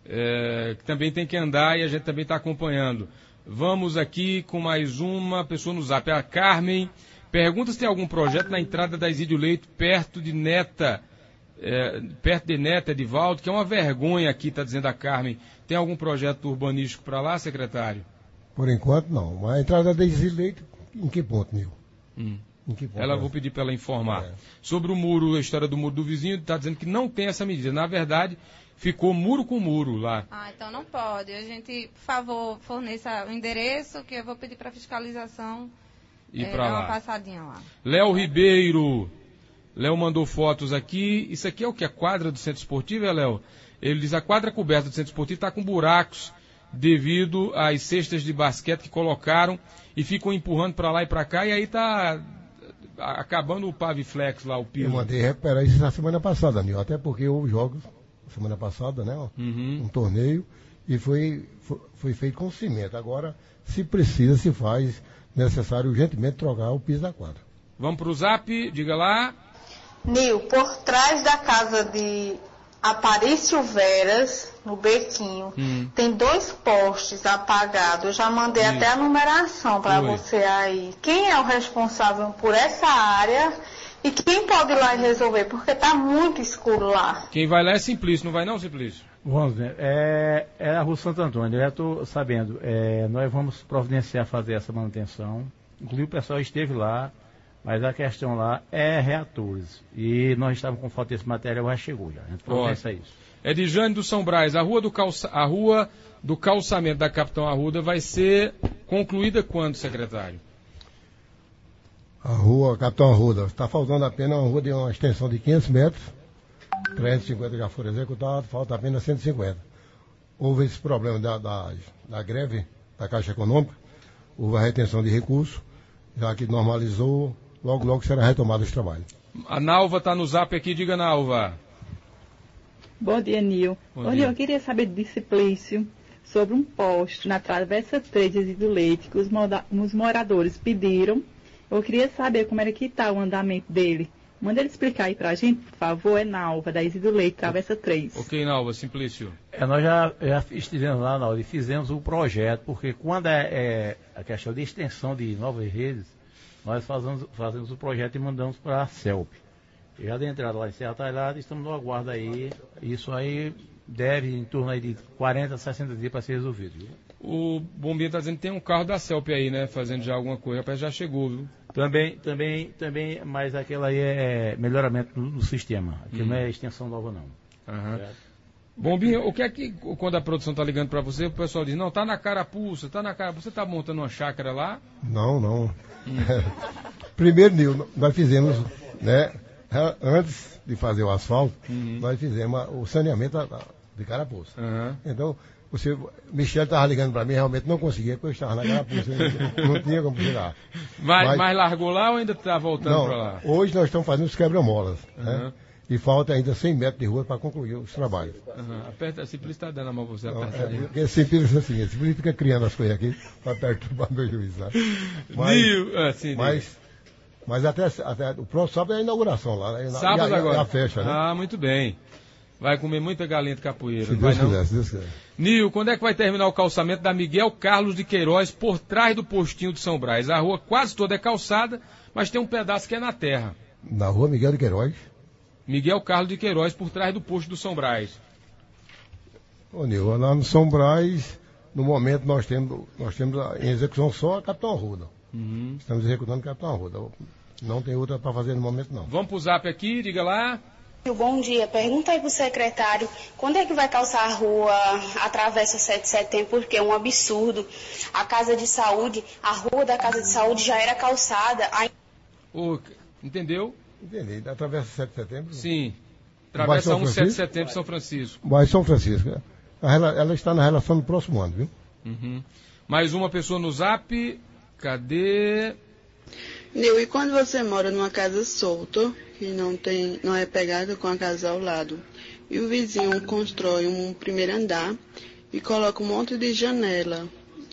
É, que também tem que andar e a gente também está acompanhando. Vamos aqui com mais uma pessoa no zap. A Carmen pergunta se tem algum projeto na entrada da Isídio Leito, perto de Neta, é, perto de Neta, Edivaldo, que é uma vergonha aqui, está dizendo a Carmen. Tem algum projeto urbanístico para lá, secretário? Por enquanto, não. Mas a entrada da Isídio Leito, em que ponto, Nil? Hum. Em que ponto? Ela, vou pedir para ela informar. É. Sobre o muro, a história do muro do vizinho, está dizendo que não tem essa medida. Na verdade, ficou muro com muro lá. Ah, então não pode. A gente, por favor, forneça o endereço, que eu vou pedir para fiscalização e é, para dar lá. uma passadinha lá. Léo Ribeiro. Léo mandou fotos aqui. Isso aqui é o que? A quadra do Centro Esportivo, é, Léo? Ele diz a quadra coberta do Centro Esportivo está com buracos devido às cestas de basquete que colocaram e ficam empurrando para lá e para cá, e aí está acabando o Paviflex lá, o piso. Eu mandei recuperar isso na semana passada, Nil, até porque houve jogos semana passada, né? Uhum. Um torneio, e foi, foi, foi feito com cimento. Agora, se precisa, se faz necessário urgentemente trocar o piso da quadra. Vamos para o zap, diga lá. Nil, por trás da casa de Aparício Veras, no Bequinho, hum. tem dois postes apagados. Eu já mandei Isso. até a numeração para você aí. Quem é o responsável por essa área? E quem pode ir lá e resolver? Porque está muito escuro lá. Quem vai lá é Simplício, não vai não, Simplício? Vamos ver. É, é a Rua Santo Antônio, eu já estou sabendo. É, nós vamos providenciar fazer essa manutenção. Inclusive o pessoal esteve lá, mas a questão lá é reatores. E nós estávamos com falta desse material, já chegou já. A gente providencia isso. É de Jane do São Brás. A rua do, calça, a rua do calçamento da Capitão Arruda vai ser concluída quando, secretário? A rua Capitão Arruda, está faltando apenas uma rua de uma extensão de quinhentos metros, trezentos e cinquenta já foram executados, falta apenas cento e cinquenta. Houve esse problema da, da, da greve da Caixa Econômica, houve a retenção de recursos, já que normalizou, logo logo será retomado os trabalhos. A Nalva está no zap aqui, diga Nalva. Bom dia, Nil. Bom, Bom dia. dia, eu queria saber de Simplício sobre um poste na Travessa três de Isídio Leite que os, moda, os moradores pediram. Eu queria saber como era que está o andamento dele. Manda ele explicar aí para a gente, por favor. É Nalva, da Isídio Leite, Travessa três. Ok, Nalva, Simplício. É, nós já, já estivemos lá, Nalva, e fizemos o projeto, porque quando é, é a questão de extensão de novas redes, nós fazemos, fazemos o projeto e mandamos para a CELP. E já de entrada lá em Serra Talhada, estamos no aguardo aí. Isso aí deve em torno aí de quarenta, sessenta dias para ser resolvido. Viu? O Bombinha está dizendo que tem um carro da CELP aí, né? Fazendo já alguma coisa. Rapaz, já chegou, viu? Também, também, também, mas aquela aí é melhoramento no, no sistema. Aquilo hum. não é extensão nova, não. Uhum. Bombinha, o que é que, quando a produção está ligando para você, o pessoal diz, não, tá na carapuça, tá na carapuça, você está montando uma chácara lá? Não, não. Hum. Primeiro, Nil, nós fizemos, né, antes de fazer o asfalto, uhum. nós fizemos o saneamento de carapuça. Uhum. Então, você, Michel estava ligando para mim, realmente não conseguia, porque eu estava na carapuça, não tinha como tirar. Mas, mas, mas largou lá ou ainda está voltando para lá? Hoje nós estamos fazendo os quebra-molas, uhum. né? E falta ainda cem metros de rua para concluir os trabalhos. Uhum. Aperta, a Simplício está dando a mão para você não, apertar. É, porque a Simplício assim, a Simplício fica criando as coisas aqui para perturbar meu juiz, né? Mas, Nil, assim, mas, mas até, até o próximo sábado é a inauguração lá, né? Sábado e a, agora? E a fecha, né? Ah, muito bem. Vai comer muita galinha de capoeira. Se não Deus vai, quiser, não? se Deus quiser. Nil, quando é que vai terminar o calçamento da Miguel Carlos de Queiroz por trás do postinho de São Brás? A rua quase toda é calçada, mas tem um pedaço que é na terra. Na rua Miguel de Queiroz? Miguel Carlos de Queiroz por trás do posto do São Brás. Ô Nil, lá no São Brás, no momento nós temos, nós temos em execução só a Capitão Arruda. Uhum. Estamos executando a Capitão Arruda. Não tem outra para fazer no momento, não. Vamos pro zap aqui, diga lá. Bom dia, pergunta aí pro secretário, quando é que vai calçar a rua Atravessa sete de setembro, porque é um absurdo. A Casa de Saúde, a rua da Casa de Saúde já era calçada. Aí... O, entendeu? Entendi, atravessa sete de setembro? Sim, atravessa um sete de setembro São Francisco. Vai São Francisco, ela, ela está na relação do próximo ano, viu? Uhum. Mais uma pessoa no zap, cadê? Nil, e quando você mora numa casa solta, que não, tem, não é pegada com a casa ao lado, e o vizinho constrói um primeiro andar e coloca um monte de janela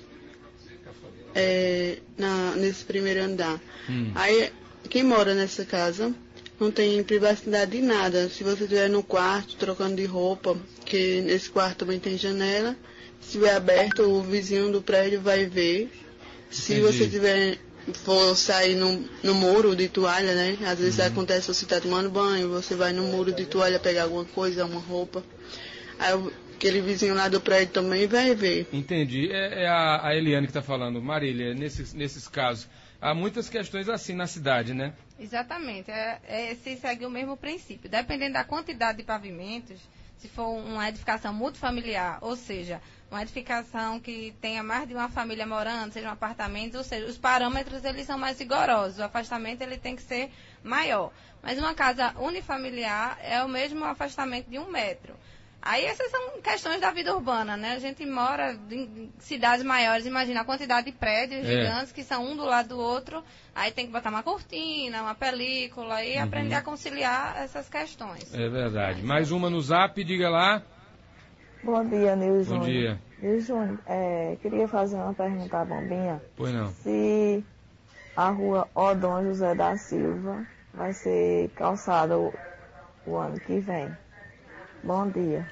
é, na, nesse primeiro andar. Hum. Aí, quem mora nessa casa não tem privacidade de nada. Se você estiver no quarto, trocando de roupa, que nesse quarto também tem janela, se estiver aberto, o vizinho do prédio vai ver. Se Entendi. Você tiver, for sair no, no muro de toalha, né? Às vezes uhum. acontece, você está tomando banho, você vai no muro de toalha pegar alguma coisa, uma roupa. Aí aquele vizinho lá do prédio também vai ver. Entendi. É, é a, a Eliane que está falando. Marília, nesses, nesses casos, há muitas questões assim na cidade, né? Exatamente. É, é, se segue o mesmo princípio. Dependendo da quantidade de pavimentos, se for uma edificação multifamiliar, ou seja, uma edificação que tenha mais de uma família morando, seja um apartamento, ou seja, os parâmetros eles são mais rigorosos. O afastamento ele tem que ser maior. Mas uma casa unifamiliar é o mesmo afastamento de um metro. Aí essas são questões da vida urbana, né? A gente mora em cidades maiores, imagina a quantidade de prédios é. gigantes que são um do lado do outro, aí tem que botar uma cortina, uma película e uhum. aprender a conciliar essas questões. É verdade. Mais uma no Zap, diga lá. Bom dia, Nil Júnior. Bom dia. Nil Júnior, é, queria fazer uma pergunta à Bombinha. Pois não. Se a rua Odom José da Silva vai ser calçada o, o ano que vem. Bom dia.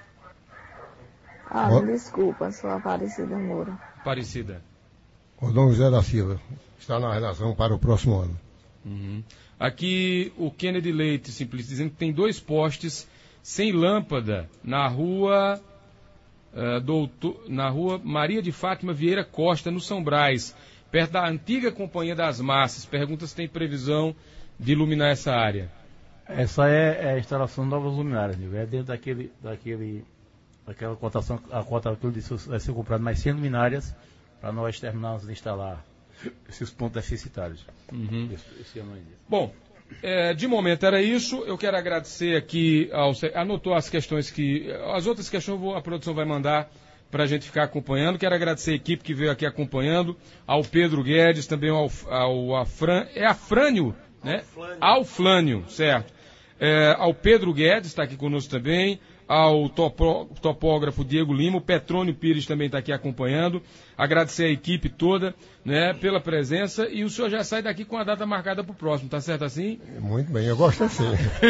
Ah, me desculpa, sou Aparecida Moura. Aparecida. O Dom José da Silva está na redação para o próximo ano. Uhum. Aqui o Kennedy Leite, simplesmente dizendo que tem dois postes sem lâmpada na rua, uh, doutor, na rua Maria de Fátima Vieira Costa, no São Brás, perto da antiga Companhia das Massas. Pergunta se tem previsão de iluminar essa área. Essa é, é a instalação de novas luminárias, é dentro daquele, daquele, daquela cotação, a cota que eu disse vai ser comprada mais cem luminárias para nós terminarmos de instalar esses pontos deficitários. Uhum. Esse, esse ano ainda. Bom, é, de momento era isso. Eu quero agradecer aqui, ao, anotou as questões que, as outras questões vou, a produção vai mandar para a gente ficar acompanhando. Quero agradecer a equipe que veio aqui acompanhando, ao Pedro Guedes, também ao, ao Afran, é Afrânio, né? Alflânio, certo. É, ao Pedro Guedes, está aqui conosco também, ao topo, topógrafo Diego Lima, o Petrônio Pires também está aqui acompanhando. Agradecer a equipe toda, né, pela presença, e o senhor já sai daqui com a data marcada para o próximo, tá certo assim? Muito bem, eu gosto assim.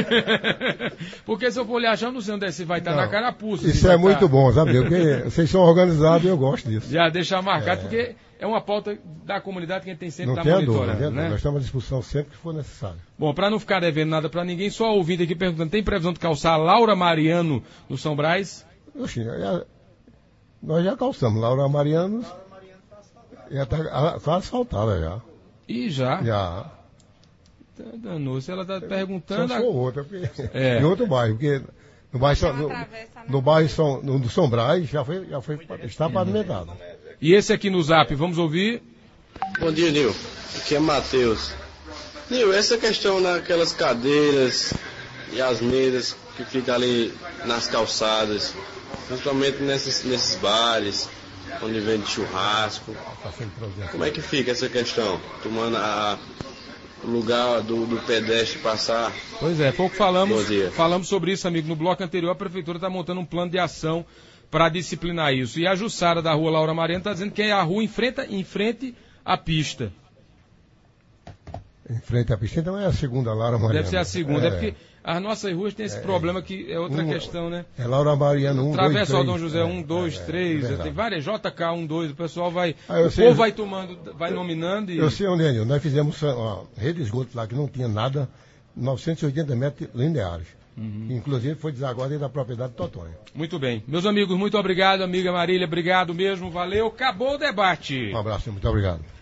Porque se eu for olhar já, eu não sei onde é que vai estar, na carapuça. Isso é muito bom, sabe? Porque vocês são organizados e eu gosto disso. Já deixar marcado, é. porque é uma pauta da comunidade que a gente tem sempre que estar tá monitorando. Dúvida, né? Nós estamos à disposição sempre que for necessário. Bom, para não ficar devendo nada para ninguém, só ouvindo aqui perguntando, tem previsão de calçar Laura Mariano no São Brás? Oxi, já, nós já calçamos Laura Mariano, já está asfaltada já. E já? Já. Danou-se, ela está perguntando... Só sou outra, porque, é. em outro bairro, porque no bairro, São, no, no bairro São, no, no São Brás já foi, já foi, está pavimentado. E esse aqui no Zap, vamos ouvir? Bom dia, Nil. Aqui é Matheus. Nil, essa questão naquelas cadeiras e as mesas que ficam ali nas calçadas, principalmente nesses, nesses bares, onde vende churrasco, como é que fica essa questão? Tomando a, o lugar do, do pedestre passar? Pois é, pouco falamos, falamos sobre isso, amigo. No bloco anterior, a Prefeitura está montando um plano de ação para disciplinar isso. E a Jussara da rua Laura Mariano está dizendo que é a rua em frente, em frente à pista. Em frente à pista, então é a segunda Laura Mariano. Deve ser a segunda, é, é porque as nossas ruas têm esse é, problema que é outra um, questão, né? É Laura Mariano um, Travessa dois, Dom José é, um, dois, é, três, é, tem várias, J K um, dois, o pessoal vai, ah, o sei, povo vai tomando, vai nominando e... Eu sei onde é, nós fizemos uma rede de esgoto lá que não tinha nada, novecentos e oitenta metros lineares. Uhum. Inclusive foi desaguado da propriedade do Totonho. Muito bem. Meus amigos, muito obrigado, amiga Marília, obrigado mesmo, valeu, acabou o debate. Um abraço, muito obrigado.